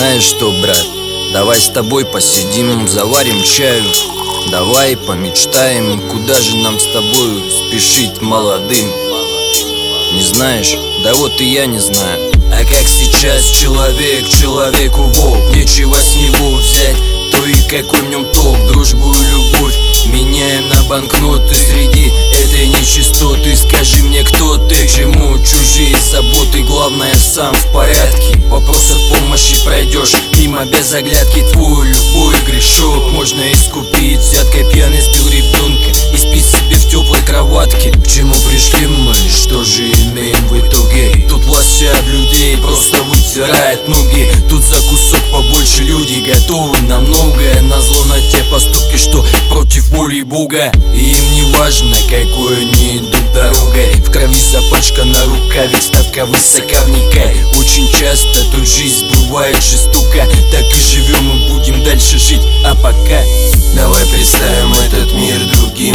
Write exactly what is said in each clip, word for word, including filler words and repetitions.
Знаешь что, брат, давай с тобой посидим, заварим чаю. Давай помечтаем, куда же нам с тобой спешить молодым. Не знаешь? Да вот и я не знаю. А как сейчас человек человеку волк, нечего с него взять, то и какой в нем толк. Дружбу и любовь меняем на банкноты среди этой нечистоты. Скажи мне, кто ты, к чему чужие заботы? Главное, сам в порядке. Вопрос от помощи пройдешь мимо без оглядки. Твой любой грешок можно искупить взяткой. Пьяный сбил ребенка и спит себе в теплой кроватке. К чему пришли мы, что же имеем в итоге? Тут власть вся об людей просто вытирает ноги. Тут за кусок побольше люди готовы на многое. Назло на те поступки, что против воли Бога. И им не важно, какой они идут дорогой. В крови запачкана рука, ведь ставка высока, вникай. Очень часто тут жизнь бывает жестока. Так и живем и будем дальше жить, а пока давай представим этот мир другим.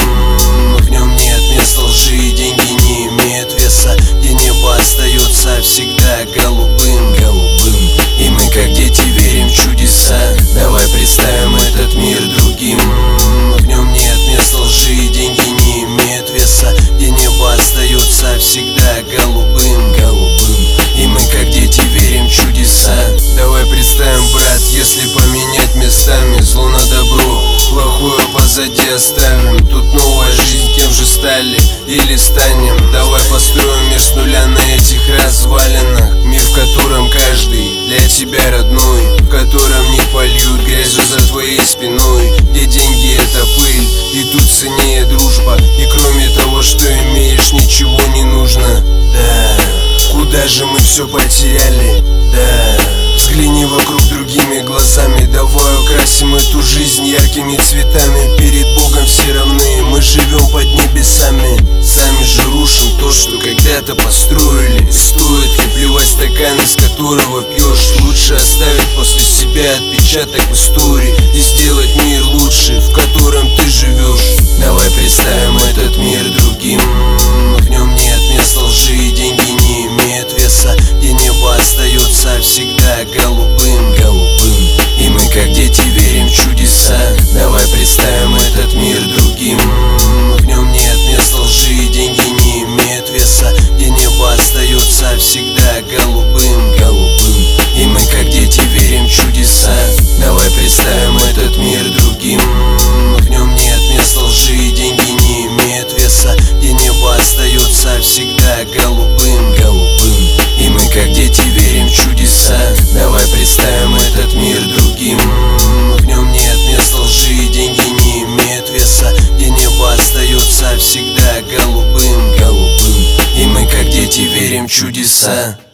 В нем нет места лжи, деньги не имеют веса, где небо остается всегда голубым, голубым. И мы как дети верим в чудеса. Давай представим этот мир другим. В нем нет места лжи, деньги не имеют веса, где небо остается всегда голубым, голубым. И мы как дети верим в чудеса. Давай представим, брат, если поменять местами зло на добро, плохое позади оставим. Тут новая жизнь, кем же стали или станем? Давай построим мир с нуля на этих развалинах. Мир, в котором каждый для тебя родной, в котором не польют грязью за твоей спиной, где деньги это пыль, и тут ценнее дружба. И кроме того, что имеешь, ничего не нужно. Да, куда же мы все потеряли? Да, взгляни вокруг другими глазами. Давай украсим эту жизнь яркими цветами. Перед Богом все равны, мы живем под небесами. Сами же рушим то, что когда-то построили. Стоит ли плевать стакан, из которого пьешь? Лучше оставить после себя отпечаток в истории и сделать мир лучше, в котором ты живешь. Давай представим этот мир другим. В нем нет места лжи, деньги не имеют веса, где небо остается всегда голубым, голубым. И мы как дети верим в чудеса. Давай представим этот мир другим. В нем нет места лжи, деньги не имеют веса, где небо остается всегда голубым, голубым. И мы как дети верим в чудеса. Давай представим этот мир другим. В нем нет места лжи, деньги не имеют веса, где небо остается всегда голубым, голубым. И мы как дети верим в чудеса. Давай представим этот мир другим. В нем нет места лжи, деньги не имеют веса, где небо остается всегда голубым, голубым. И мы как дети верим в чудеса.